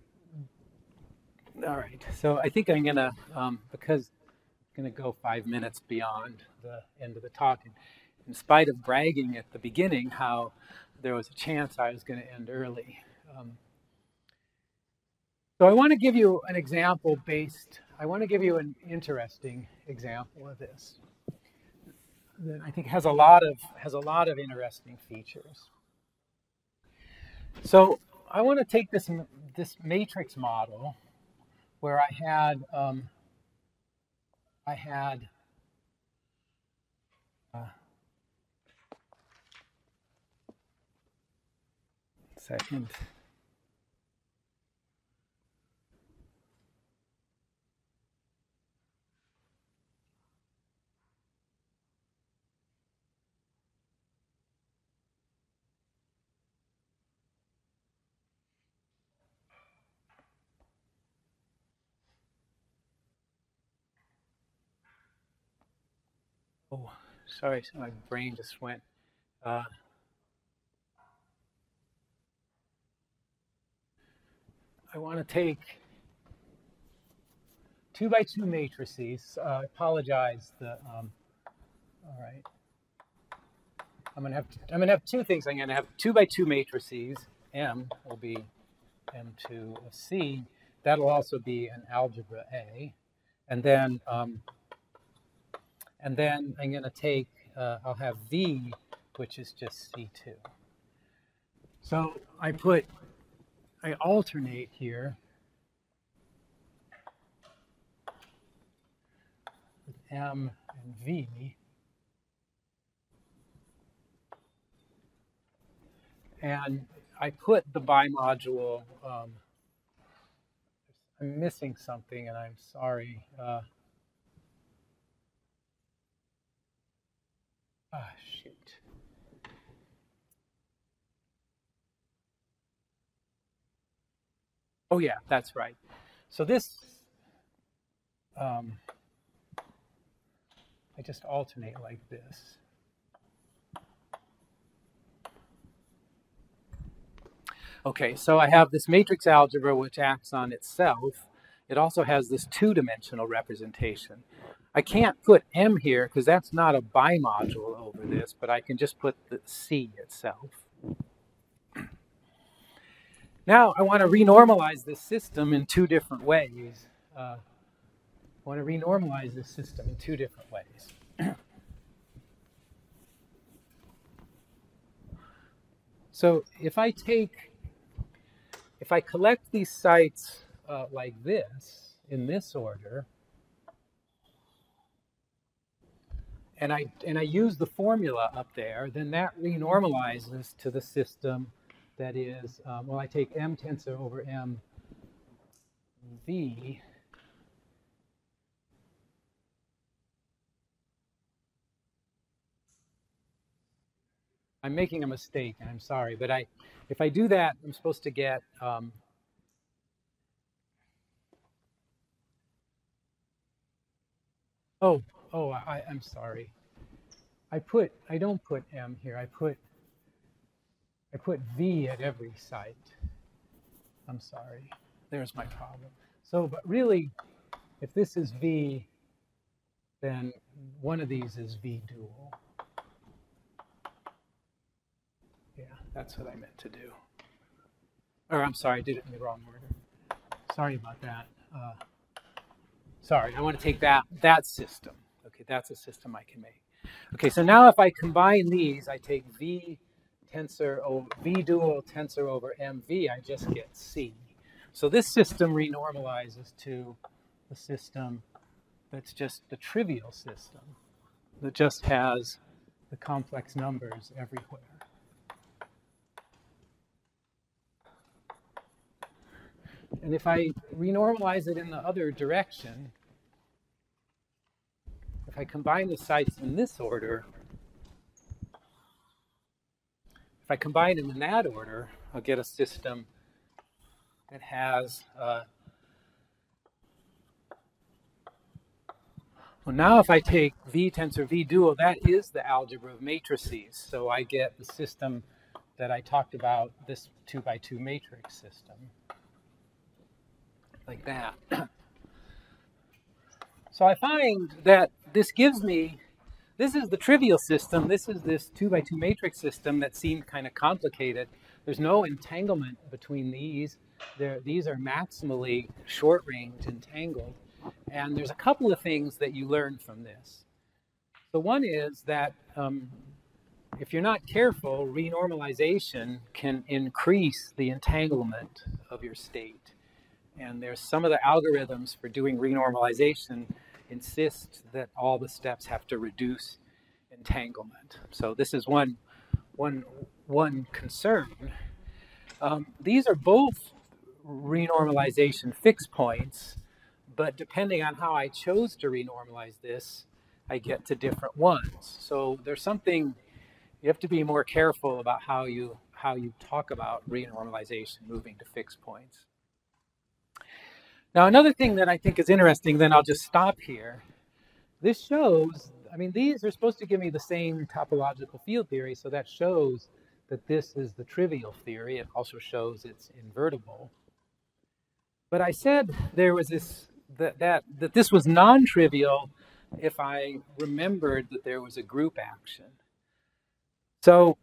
all right, so I think I'm gonna, um, because I'm gonna go five minutes beyond the end of the talk, and in spite of bragging at the beginning how there was a chance I was gonna end early. Um, So I want to give you an example based, I want to give you an interesting example of this that I think has a lot of, has a lot of interesting features. So I want to take this, this matrix model where I had, um, I had uh, second. Oh, sorry, my brain just went. Uh, I want to take two by two matrices. Uh, I apologize. The um, all right. I'm gonna have I'm gonna have two things. I'm gonna have two by two matrices. M will be M two of C. That'll also be an algebra A, and then um, and then I'm gonna take. Uh, I'll have V, which is just C two. So I put I alternate here with M and V. And I put the bimodule, um, I'm missing something and I'm sorry. Uh, ah, shoot. Oh yeah, that's right. So this, um, I just alternate like this. Okay, so I have this matrix algebra which acts on itself. It also has this two-dimensional representation. I can't put M here because that's not a bimodule over this, but I can just put the C itself. Now I want to renormalize this system in two different ways. Uh, I want to renormalize this system in two different ways. So if I take, if I collect these sites uh, like this, in this order, and I, and I use the formula up there, then that renormalizes to the system that is, um, well, I take M tensor over M V, I'm making a mistake, and I'm sorry, but I, if I do that, I'm supposed to get, um, oh, oh, I, I'm sorry. I put, I don't put M here, I put, I put V at every site. I'm sorry, there's my problem. So, but really, if this is V, then one of these is V dual. Yeah, that's what I meant to do. Or I'm sorry, I did it in the wrong order. Sorry about that. Uh, sorry, I want to take that, that system. Okay, that's a system I can make. Okay, so now if I combine these, I take V tensor over V dual tensor over M V, I just get C. So this system renormalizes to the system that's just the trivial system that just has the complex numbers everywhere. And if I renormalize it in the other direction, if I combine the sites in this order, if I combine them in that order, I'll get a system that has, uh, well, now if I take V tensor V dual, that is the algebra of matrices. So I get the system that I talked about, this two by two matrix system, like that. So I find that this gives me, this is the trivial system. This is this two by two matrix system that seemed kind of complicated. There's no entanglement between these. They're, these are maximally short range entangled. And there's a couple of things that you learn from this. The one is that um, if you're not careful, renormalization can increase the entanglement of your state. And there's some of the algorithms for doing renormalization insist that all the steps have to reduce entanglement. So this is one, one, one concern. Um, these are both renormalization fixed points, but depending on how I chose to renormalize this, I get to different ones. So there's something, you have to be more careful about how you, how you talk about renormalization moving to fixed points. Now, another thing that I think is interesting, then I'll just stop here. This shows, I mean, these are supposed to give me the same topological field theory, so that shows that this is the trivial theory. It also shows it's invertible. But I said there was this, that, that, that this was non-trivial if I remembered that there was a group action. So,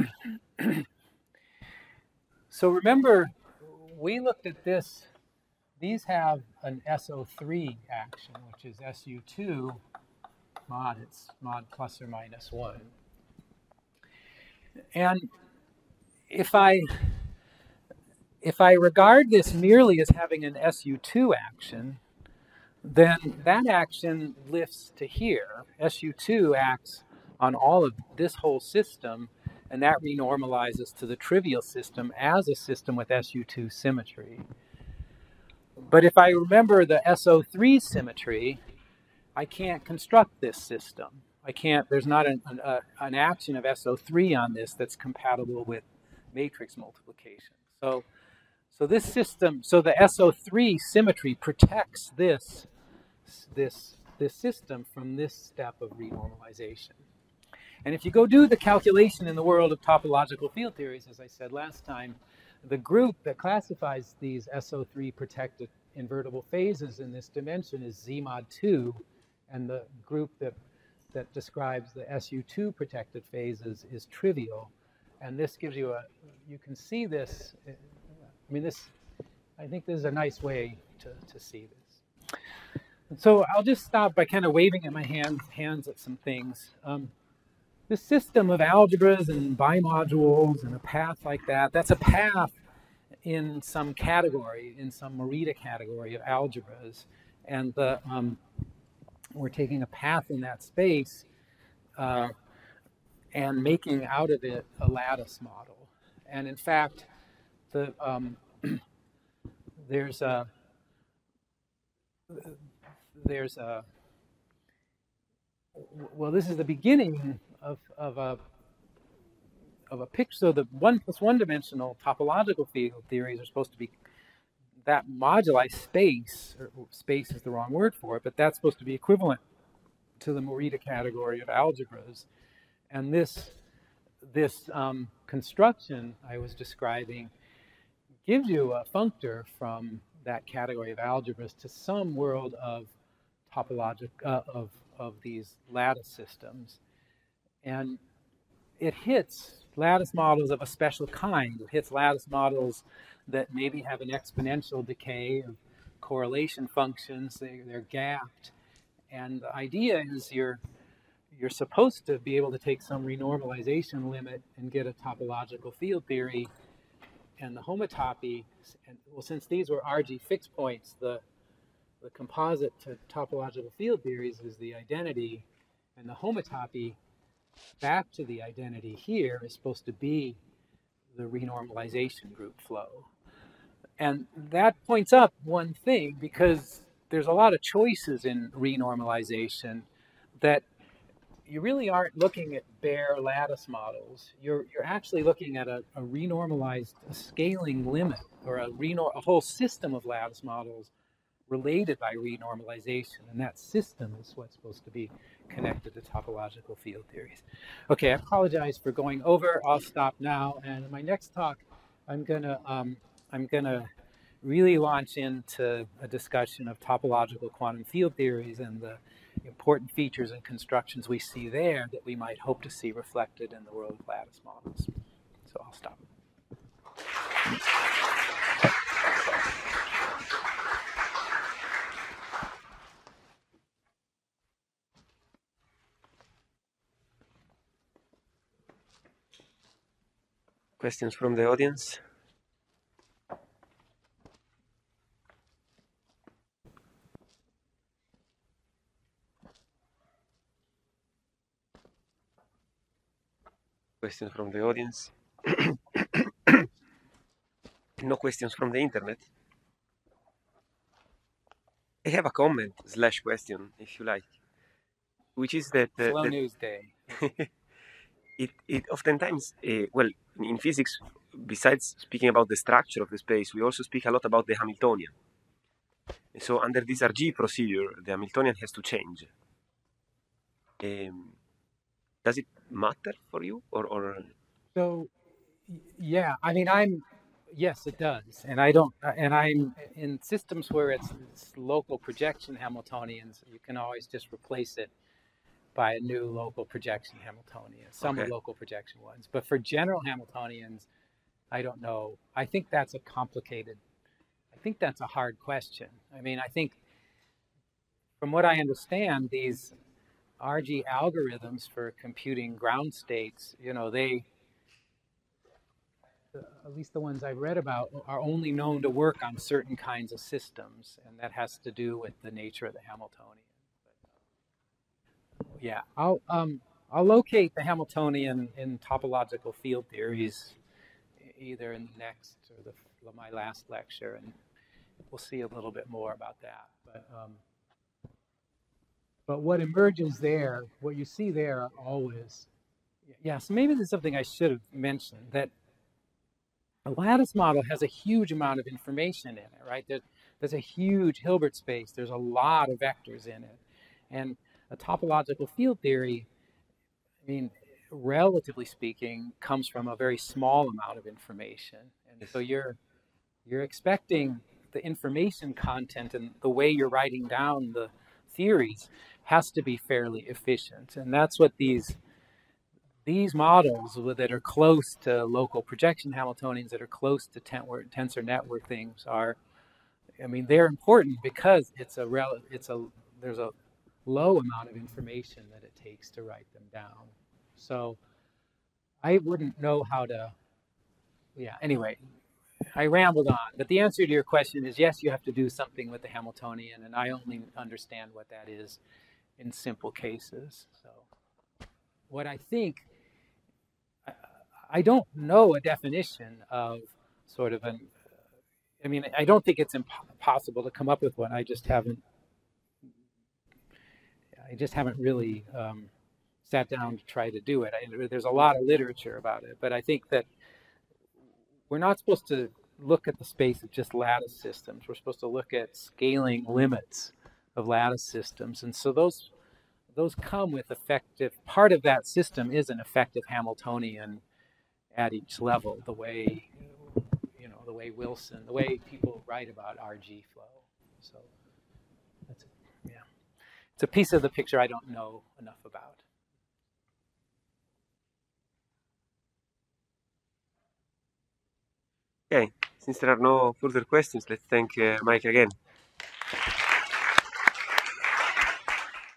so remember, we looked at this. These have an S O three action, which is S U two mod, it's mod plus or minus one. And if I, if I regard this merely as having an S U two action, then that action lifts to here. S U two acts on all of this whole system, and that renormalizes to the trivial system as a system with S U two symmetry. But if I remember the S O three symmetry, I can't construct this system. I can't, there's not an, an, uh, an action of S O three on this that's compatible with matrix multiplication. So, so this system, so the S O three symmetry protects this, this, this system from this step of renormalization. And if you go do the calculation in the world of topological field theories, as I said last time, the group that classifies these S O three protected invertible phases in this dimension is Z mod two, and the group that, that describes the S U two protected phases is trivial. And this gives you a, you can see this, I mean this, I think this is a nice way to, to see this. And so I'll just stop by kind of waving at my hands, hands at some things. Um, This system of algebras and bimodules and a path like that, that's a path in some category, in some Morita category of algebras. And the, um, we're taking a path in that space uh, and making out of it a lattice model. And in fact, the, um, there's a, there's a, well, this is the beginning Of, of a of a picture. So the one plus one dimensional topological field theories are supposed to be that moduli space, or space is the wrong word for it, but that's supposed to be equivalent to the Morita category of algebras. And this, this um, construction I was describing gives you a functor from that category of algebras to some world of topologic, uh, of, of these lattice systems. And it hits lattice models of a special kind. It hits lattice models that maybe have an exponential decay of correlation functions. They, they're gapped. And the idea is you're, you're supposed to be able to take some renormalization limit and get a topological field theory. And the homotopy, and, well, since these were R G fixed points, the, the composite to topological field theories is the identity, and the homotopy back to the identity here is supposed to be the renormalization group flow. And that points up one thing, because there's a lot of choices in renormalization that you really aren't looking at bare lattice models. You're, you're actually looking at a, a renormalized scaling limit, or a, renor a whole system of lattice models related by renormalization. And that system is what's supposed to be connected to topological field theories. Okay, I apologize for going over. I'll stop now. And in my next talk, I'm gonna, um, I'm gonna really launch into a discussion of topological quantum field theories and the important features and constructions we see there that we might hope to see reflected in the world of lattice models. So I'll stop. Questions from the audience? Questions from the audience? No questions from the internet? I have a comment slash question, if you like, which is that... Uh, Slow that news day. it, it oftentimes, uh, well, in physics, besides speaking about the structure of the space, we also speak a lot about the Hamiltonian. So under this R G procedure, the Hamiltonian has to change. Um, does it matter for you, or, or? So, yeah, I mean, I'm, yes, it does. And I don't, and I'm in systems where it's, it's local projection Hamiltonians, you can always just replace it by a new local projection Hamiltonian, some Okay. local projection ones. But for general Hamiltonians, I don't know. I think that's a complicated, I think that's a hard question. I mean, I think from what I understand, these R G algorithms for computing ground states, you know, they, at least the ones I've read about, are only known to work on certain kinds of systems, and that has to do with the nature of the Hamiltonian. But, yeah, I'll um, I'll locate the Hamiltonian in topological field theories, either in the next or the my last lecture, and we'll see a little bit more about that. But um, but what emerges there, what you see there, always, yeah. So maybe there's something I should have mentioned, that a lattice model has a huge amount of information in it, right? There, there's a huge Hilbert space. There's a lot of vectors in it. And a topological field theory, I mean, relatively speaking, comes from a very small amount of information. And so you're, you're expecting the information content and the way you're writing down the theories has to be fairly efficient. And that's what these These models that are close to local projection Hamiltonians, that are close to tensor network things, are, I mean, they're important because it's a rel it's a there's a low amount of information that it takes to write them down. So I wouldn't know how to, yeah, anyway, I rambled on. But the answer to your question is yes, you have to do something with the Hamiltonian, and I only understand what that is in simple cases. So what I think, I don't know a definition of sort of an, I mean, I don't think it's impossible to come up with one. I just haven't, I just haven't really um, sat down to try to do it. I, there's a lot of literature about it, but I think that we're not supposed to look at the space of just lattice systems. We're supposed to look at scaling limits of lattice systems, and so those those come with effective. Part of that system is an effective Hamiltonian at each level, the way you know, the way Wilson, the way people write about R G flow. So that's it. Yeah, it's a piece of the picture I don't know enough about. Okay, since there are no further questions, let's thank uh, Mike again.